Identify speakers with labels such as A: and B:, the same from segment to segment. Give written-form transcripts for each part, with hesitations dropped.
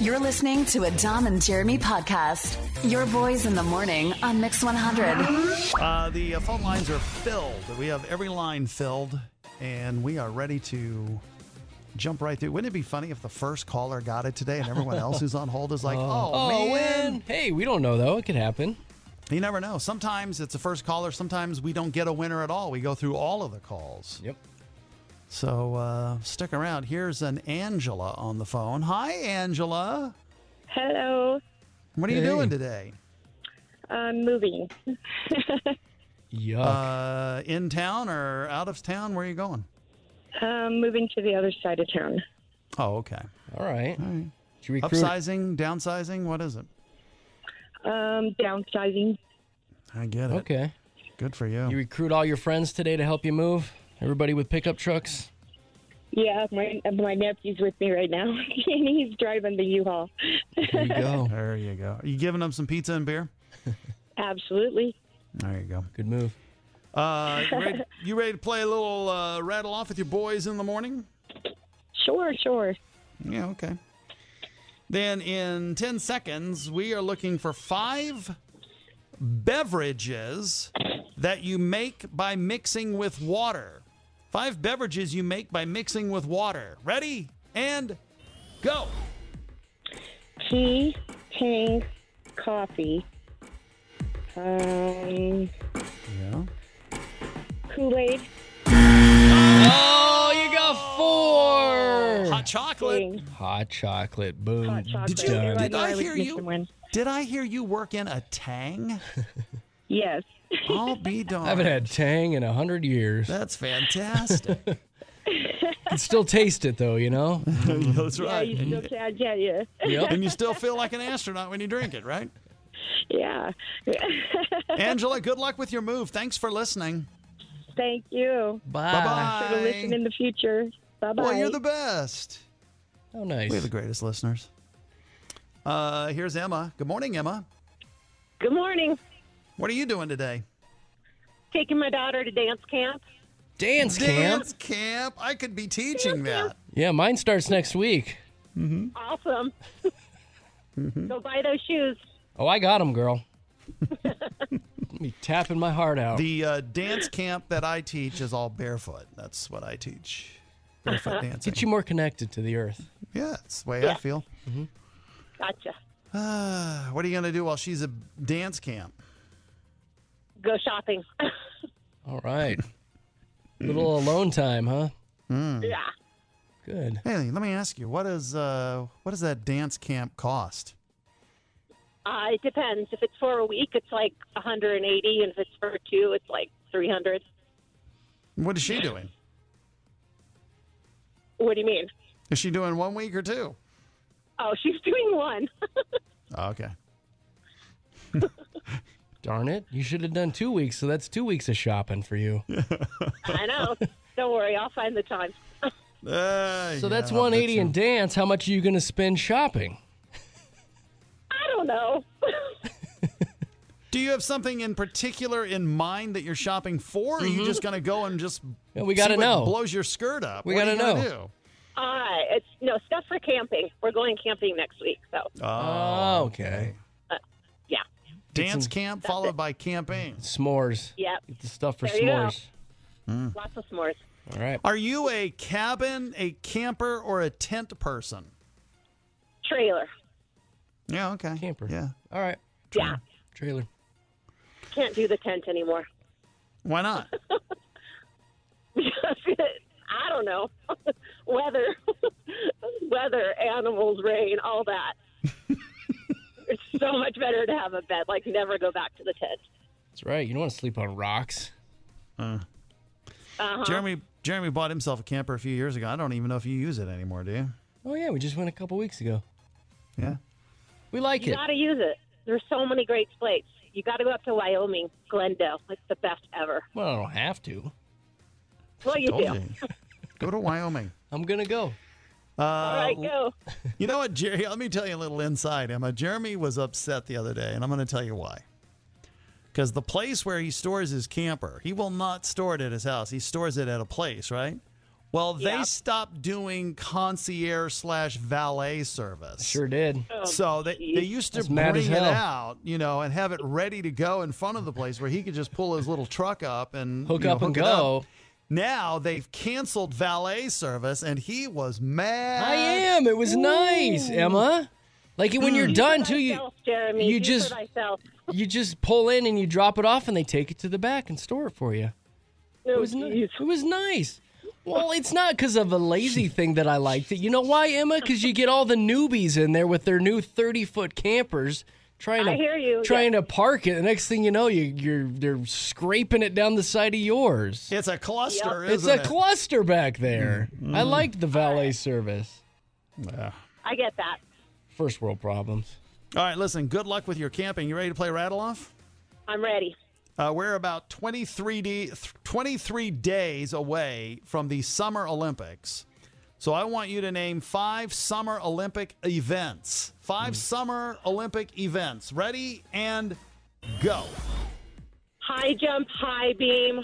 A: You're listening to a Dom and Jeremy podcast. Your boys in the morning on Mix 100.
B: The phone lines are filled. We have every line filled, and we are ready to jump right through. Wouldn't it be funny if the first caller got it today and everyone else who's on hold is like, oh man.
C: Hey, we don't know, though. It could happen.
B: You never know. Sometimes it's the first caller. Sometimes we don't get a winner at all. We go through all of the calls.
C: Yep.
B: So stick around. Here's an Angela on the phone. Hi, Angela.
D: Hello.
B: What are you doing today?
D: Moving.
C: Yuck.
B: In town or out of town? Where are you going?
D: Moving to the other side of town.
B: Oh, okay.
C: All right.
B: All right.
C: Did you recruit?
B: Upsizing, downsizing? What is it?
D: Downsizing.
B: I get it.
C: Okay.
B: Good for you.
C: You recruit all your friends today to help you move? Everybody with pickup trucks?
D: Yeah, my nephew's with me right now, and he's driving the U-Haul.
C: There you go.
B: There you go. Are you giving them some pizza and beer?
D: Absolutely.
B: There you go.
C: Good move.
B: You ready to play a little rattle off with your boys in the morning?
D: Sure.
B: Yeah, okay. Then in 10 seconds, we are looking for 5 beverages that you make by mixing with water. 5 beverages you make by mixing with water. Ready? And go.
D: Tea, Tang, coffee,
B: Yeah.
D: Kool-Aid,
C: Oh, you got 4!
B: Hot chocolate.
D: Tang,
C: Hot chocolate. Boom.
D: hot chocolate.
C: Done.
B: Did I
D: was
B: hear you?
D: missing one.
B: Did I hear you work in a Tang?
D: Yes.
B: I'll be darned.
C: I haven't had Tang in 100 years.
B: That's fantastic.
C: Can still taste it, though, you know?
B: That's
D: Yeah,
B: right.
D: you still can, yeah, yeah.
C: Yep.
B: And you still feel like an astronaut when you drink it, right?
D: Yeah.
B: Angela, good luck with your move. Thanks for listening.
D: Thank you.
C: Bye.
B: Bye-bye.
D: For listening in the future. Bye-bye.
B: Well, you're the best.
C: Oh, nice.
B: We have the greatest listeners. Here's Emma. Good morning, Emma.
D: Good morning.
B: What are you doing today?
D: Taking my daughter to dance camp.
C: Dance camp?
B: Dance camp. I could be teaching that.
C: Yeah, mine starts next week.
D: Awesome. Go buy those shoes.
C: Oh, I got them, girl. Me tapping my heart out.
B: The dance camp that I teach is all barefoot. That's what I teach. Barefoot dancing.
C: Get you more connected to the earth.
B: Yeah, that's the way I feel.
D: Gotcha.
B: What are you going to do while she's at dance camp?
D: Go shopping.
C: All right. Little alone time, huh?
D: Yeah.
C: Good.
B: Hey, let me ask you, what does that dance camp cost?
D: It depends. If it's for a week, it's like 180, and if it's for 2, it's like 300.
B: What is she doing?
D: What do you mean?
B: Is she doing 1 week or 2?
D: Oh, she's doing 1.
B: Okay.
C: Darn it. You should have done 2 weeks, so that's 2 weeks of shopping for you.
D: I know. Don't worry, I'll find the time.
C: So that's 180 in dance. How much are you going to spend shopping?
D: I don't know.
B: Do you have something in particular in mind that you're shopping for? Or are you just going to go and just
C: Yeah, we got to
B: see what
C: know.
B: blows your skirt up?
C: We
B: What are
C: gotta
B: you gonna
C: know.
B: do?
D: It's stuff for camping. We're going camping next week, so
C: Oh, okay.
D: yeah.
B: Dance camp followed by camping.
C: S'mores.
D: Yep.
C: Get the stuff for
D: There you go.
C: s'mores.
D: Lots of s'mores.
C: All right.
B: Are you a cabin, a camper, or a tent person?
D: Trailer.
B: Yeah, okay.
C: Camper.
B: Yeah.
C: All right.
D: Yeah.
C: Trailer.
D: Can't do the tent anymore.
B: Why not?
D: I don't know. Weather, animals, rain, all that. It's so much better to have a bed. Like, never go back to the tent.
C: That's right. You don't want to sleep on rocks.
B: Jeremy bought himself a camper a few years ago. I don't even know if you use it anymore, do you?
C: Oh, yeah. We just went a couple weeks ago.
B: Yeah.
C: We like
D: You
C: it.
D: got to use it. There's so many great places. You got to go up to Wyoming, Glendale. It's the best ever.
C: Well, I don't have to.
D: Well, you
B: Told
D: do.
B: you. Go to Wyoming.
C: I'm going to go.
D: All right, go.
B: You know what, Jerry? Let me tell you a little inside, Emma. Jeremy was upset the other day, and I'm going to tell you why. Because the place where he stores his camper, he will not store it at his house. He stores it at a place, right? Well, they
D: Yeah.
B: stopped doing concierge/valet service.
C: Sure did.
B: So they used to
C: That's mad
B: bring
C: as
B: it
C: hell.
B: out, and have it ready to go in front of the place where he could just pull his little truck up and
C: Hook
B: you know,
C: up and
B: hook it
C: go.
B: up. Now they've canceled valet service, and he was mad.
C: I am. It was nice, Emma. Like when you're done too,
D: Jeremy,
C: you
D: do
C: just-
D: for thyself.
C: you just pull in and you drop it off, and they take it to the back and store it for you.
D: No,
C: It was
D: geez.
C: It was nice. Well, it's not because of a lazy thing that I liked it. You know why, Emma? Because you get all the newbies in there with their new 30-foot campers trying
D: I hear you,
C: to park it. The next thing you know, they're scraping it down the side of yours.
B: It's a cluster,
C: It's
B: isn't
C: a
B: it?
C: cluster back there. I liked the valet service.
B: Yeah.
D: I get that.
C: First world problems.
B: All right, listen, good luck with your camping. You ready to play Rattle Off?
D: I'm ready.
B: We're about 23 days away from the Summer Olympics. So I want you to name 5 Summer Olympic events. 5 Summer Olympic events. Ready and go.
D: High jump, high beam,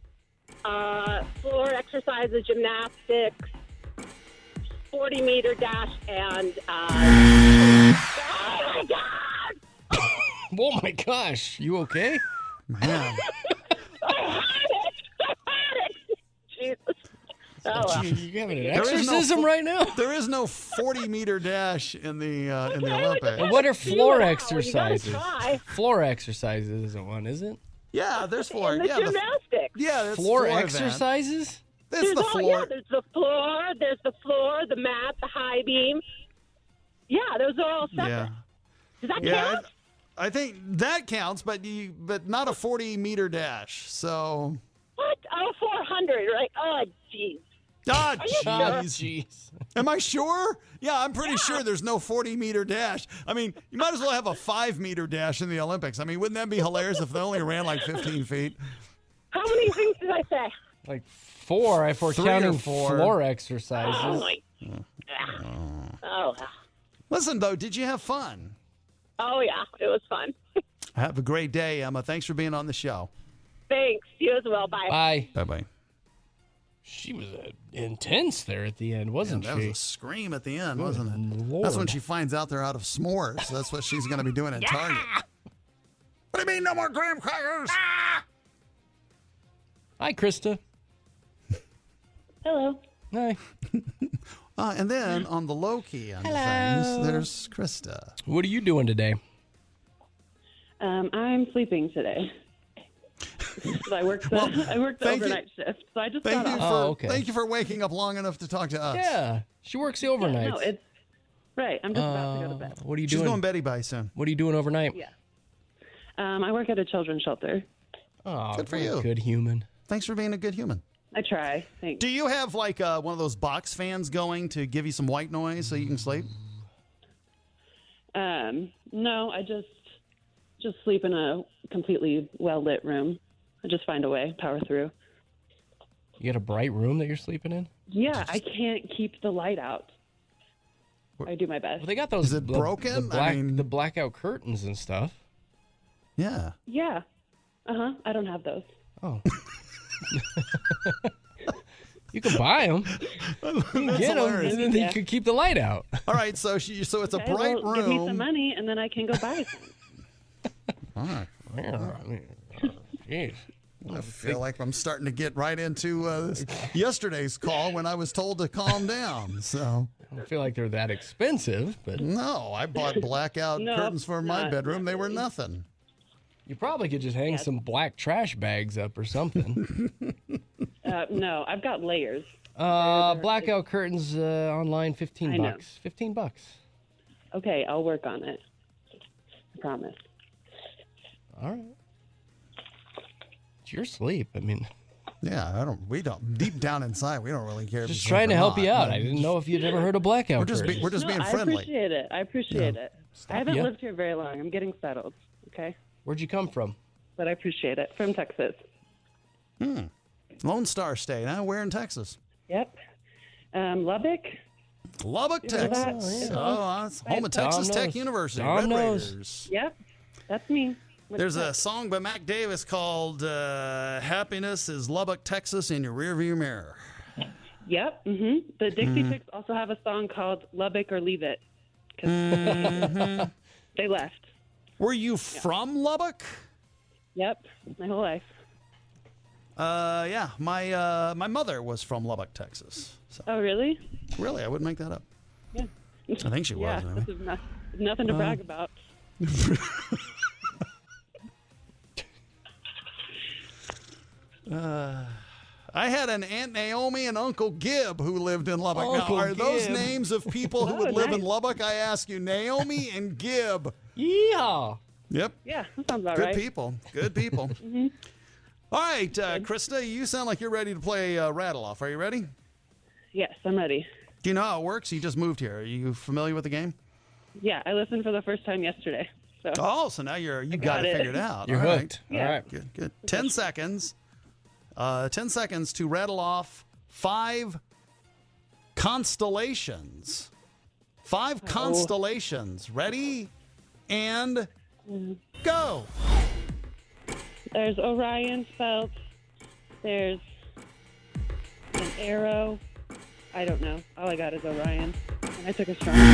D: floor exercises, gymnastics, 40-meter dash, and oh my God!
C: Oh my gosh, you okay?
B: Man.
D: I had it! Jesus. Oh, well.
C: You having an
B: There is no
C: exorcism right now?
B: There is no 40-meter dash in the Olympics.
C: Well, what are floor
D: You gotta
C: exercises?
D: try.
C: Floor exercises isn't one, is it?
B: Yeah, there's 4.
D: And the
B: Yeah,
D: gymnastics.
B: that's
C: Floor
B: event.
C: exercises?
B: That's the
D: Yeah,
B: floor.
D: there's the floor, the mat, the high beam. Yeah, those are all separate.
B: Yeah.
D: Does that
B: Yeah,
D: count?
B: I think that counts, but not a 40-meter dash. So,
D: What? Oh, 400, right? Oh, jeez.
B: ah,
D: you sure?
B: jeez.
C: Jeez.
B: Am I sure? Yeah, I'm pretty sure there's no 40-meter dash. I mean, you might as well have a 5-meter dash in the Olympics. I mean, wouldn't that be hilarious if they only ran like 15 feet?
D: How many things did I say?
C: Like 4 if we're
B: 3 or
C: counting
B: 4.
C: floor
D: Oh,
C: exercises.
D: my. Oh,
B: Listen, though, did you have fun?
D: oh, yeah, it was fun.
B: Have a great day, Emma. Thanks for being on the show.
D: Thanks. You as well. Bye.
C: Bye.
B: Bye-bye.
C: She was intense there at the end, wasn't
B: That
C: she?
B: was a scream at the end, wasn't it?
C: Lord.
B: That's when she finds out they're out of s'mores. That's what she's going to be doing at Target. What do you mean, no more graham crackers?
C: Hi, Krista.
D: Hello.
C: Hi.
B: And then on the low key on things, there's Krista.
C: What are you doing today?
E: I'm sleeping today. I worked the
B: thank you.
E: overnight shift, so I just
B: Thank
E: got
B: you
E: off.
B: for
C: Oh, okay.
B: thank you for waking up long enough to talk to us.
C: Yeah, she works the overnights.
E: No, it's right. I'm just about to go to bed.
C: What are you
B: She's
C: doing?
B: going Betty by soon.
C: What are you doing overnight?
E: Yeah. I work at a children's shelter.
C: Oh,
B: Good for
C: very
B: you.
C: Good human.
B: Thanks for being a good human.
E: I try. Thanks.
B: Do you have like one of those box fans going to give you some white noise so you can sleep?
E: No, I just sleep in a completely well lit room. I just find a way, power through.
C: You got a bright room that you're sleeping in?
E: Yeah, I can't keep the light out. I do my best.
C: Well, they got those.
B: Is it broken?
C: The blackout curtains and stuff.
B: Yeah.
E: Yeah. I don't have those.
C: Oh. You can buy them. You can get them,
B: hilarious.
C: and then you could keep the light out.
B: All right, so it's a
E: Okay,
B: bright
E: well,
B: room.
E: Give me some money, and then I can go buy some.
B: All right.
C: Jeez.
B: I feel like I'm starting to get right into yesterday's call when I was told to calm down. So
C: I don't feel like they're that expensive, but
B: no, I bought blackout
E: No,
B: curtains for my
E: not
B: bedroom. They were
E: really.
B: nothing.
C: you probably could just hang some black trash bags up or something.
E: No, I've got layers.
C: Blackout curtains online, $15.
E: I know.
C: $15.
E: Okay, I'll work on it. I promise.
C: All right. It's your sleep. I mean,
B: Yeah, we don't. Deep down inside, we don't really care. if
C: just
B: you
C: trying
B: sleep
C: to
B: or
C: help you
B: not.
C: out. I didn't know if you'd ever heard of blackout
B: We're just
C: curtains.
B: being
E: I
B: friendly.
E: appreciate it. I appreciate it. I haven't
C: Yeah.
E: lived here very long. I'm getting settled. Okay,
C: Where'd you come from?
E: but I appreciate it. From Texas.
B: Lone Star State, huh? Where in Texas?
E: Yep. Lubbock.
B: Lubbock,
E: You know that?
B: Texas.
E: Yeah.
B: It's home of
C: Dom
B: Texas Tech
C: knows.
B: University.
C: Dom
B: Red
C: knows.
B: Raiders.
E: Yep, that's me. What's
B: There's
E: up?
B: a song by Mac Davis called "Happiness is Lubbock, Texas" in your rearview mirror.
E: Yep. The Dixie Chicks also have a song called Lubbock or Leave It. 'Cause they left.
B: Were you from Lubbock?
E: Yep. My whole life.
B: Yeah. My mother was from Lubbock, Texas. So,
E: Oh, really?
B: really, I wouldn't make that up.
E: Yeah.
B: I think she was.
E: Yeah.
B: Anyway.
E: This is nothing to brag about.
B: I had an Aunt Naomi and Uncle Gib who lived in Lubbock.
C: Uncle
B: Now, are those
C: Gib.
B: names of people who
E: Oh,
B: would live in
E: nice.
B: Lubbock? I ask you, Naomi and Gib.
C: Yeehaw.
B: Yep.
E: Yeah, that sounds about
B: Good
E: right.
B: people. Good people. All right, Krista, you sound like you're ready to play Rattle Off. Are you ready?
E: Yes, I'm ready.
B: Do you know how it works? You just moved here. Are you familiar with the game?
E: Yeah, I listened for the first time yesterday. So
B: Oh, so now you got
E: got
B: it
E: it.
B: figured out.
C: You're
B: All right.
C: hooked.
E: Yeah.
C: All right.
B: Good. 10 seconds. 10 seconds to rattle off 5 constellations. 5 constellations. Ready? And go.
E: there's Orion spelt. There's an arrow. I don't know. All I got is Orion. And I took a strong.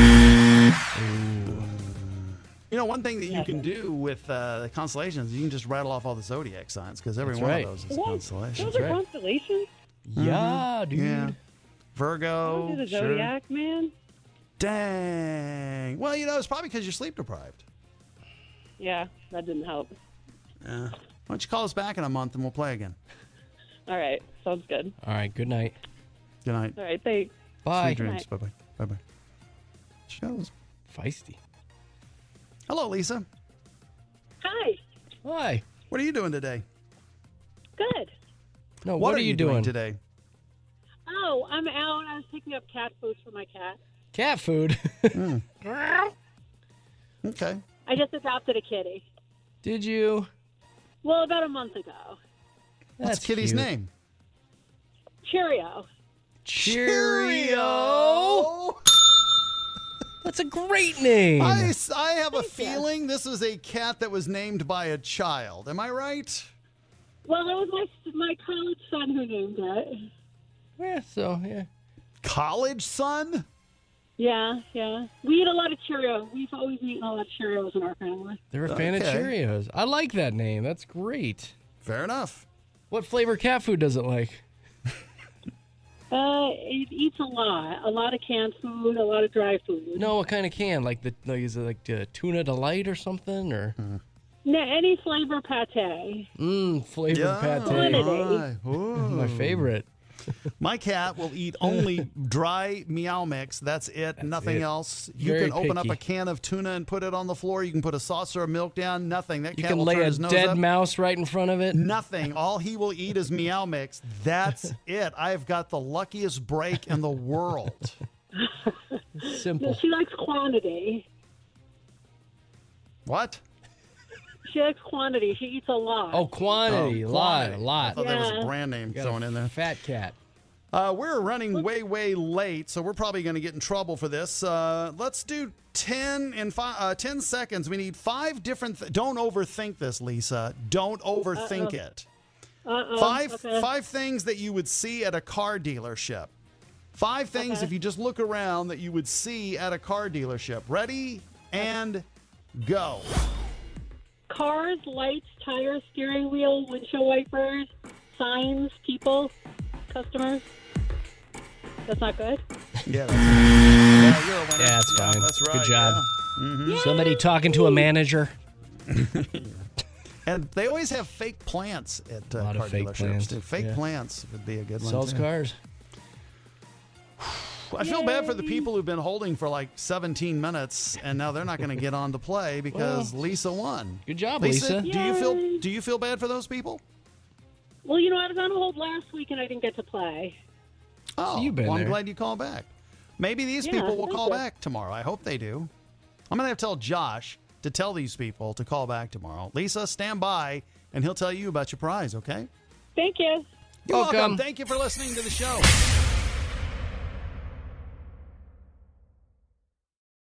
B: You know, one thing that you can do with the constellations, you can just rattle off all the zodiac signs because every
C: That's
B: one
C: right.
B: of those is
E: What?
B: constellations.
E: Those are
C: right.
E: constellations?
C: Yeah, dude.
B: Yeah.
E: I
B: Virgo.
E: don't do the
B: sure.
E: zodiac, man.
B: Dang. Well, you know, it's probably because you're sleep deprived.
E: Yeah, that didn't help.
B: Yeah. Why don't you call us back in a month and we'll play again?
E: All right, sounds good.
C: All right, good night.
B: Good night.
E: All right, thanks.
C: Bye.
B: Sweet dreams. Bye-bye. Bye-bye. Shows.
C: Feisty.
B: Hello, Lisa.
D: Hi.
C: Hi.
B: What are you doing today?
D: Good.
C: No, what are you doing
B: today?
D: Oh, I'm out. I was picking up cat food for my cat.
C: Cat food.
B: Okay.
D: I just adopted a kitty.
C: Did you?
D: Well, about a month ago.
B: What's
C: That's
B: Kitty's
C: cute.
B: name?
D: Cheerio.
C: Cheerio. That's a great name.
B: I have a feeling this is a cat that was named by a child. Am I right?
D: Well, it was my college son who named it.
C: Yeah, so, yeah.
B: College son?
D: Yeah. We eat a lot of Cheerios. We've always eaten a lot of Cheerios in our family.
C: They're a fan of
B: Okay.
C: Cheerios. I like that name. That's great.
B: Fair enough.
C: What flavor cat food does it like?
D: It eats a lot of canned food, a lot of dry food.
C: No, what kind of can? Like is it like tuna delight or something? Or
D: Any flavor pate.
C: flavored pate.
B: Aye. Ooh.
C: My favorite.
B: My cat will eat only dry Meow Mix. That's it. Nothing
C: it.
B: else. You
C: Very
B: can open up
C: picky.
B: a can of tuna and put it on the floor. You can put a saucer of milk down. Nothing. That
C: You
B: cat
C: can
B: will
C: lay
B: turn
C: a
B: his nose
C: dead
B: up.
C: mouse right in front of it.
B: Nothing. All he will eat is Meow Mix. That's it. I've got the luckiest break in the world.
C: Simple.
D: She likes quantity.
B: What?
D: She likes quantity. She eats a lot.
C: Oh, quantity.
B: Quantity.
C: A
B: I
C: lot.
B: thought there was a
D: Yeah.
B: brand name
C: Got
B: thrown
C: a
B: in there.
C: Fat cat.
B: We're running way late, so we're probably going to get in trouble for this. Let's do 10 in 10 seconds. We need 5 different. Don't overthink this, Lisa. Don't overthink it. Five things that you would see at a car dealership. 5 things if you just look around that you would see at a car dealership. Ready and go.
D: Cars, lights, tires, steering wheel, windshield wipers, signs, people, customers. That's not good.
B: Yeah, that's yeah, you're a winner.
C: Yeah, that's fine.
B: That's right.
C: Good job.
B: yeah.
C: Somebody talking to a manager.
B: And they always have fake plants at
C: lot
B: car
C: of fake
B: dealerships
C: plants,
B: too. Fake
C: yeah.
B: plants would be a good one.
C: Sells
B: too.
C: cars.
B: I feel bad for the people who've been holding for like 17 minutes, and now they're not going to get on to play because Lisa won.
C: Good job,
B: Lisa.
C: Lisa.
B: Do you feel bad for those people?
D: Well, I was on hold last week and I didn't get to play.
B: Oh,
C: you've been
B: well, I'm
C: there.
B: glad you called back. Maybe these
D: Yeah,
B: people will
D: thank
B: call
D: you.
B: back tomorrow. I hope they do. I'm going to have to tell Josh to tell these people to call back tomorrow. Lisa, stand by, and he'll tell you about your prize, okay?
D: Thank you.
B: You're welcome.
C: Welcome.
B: Thank you for listening to the show.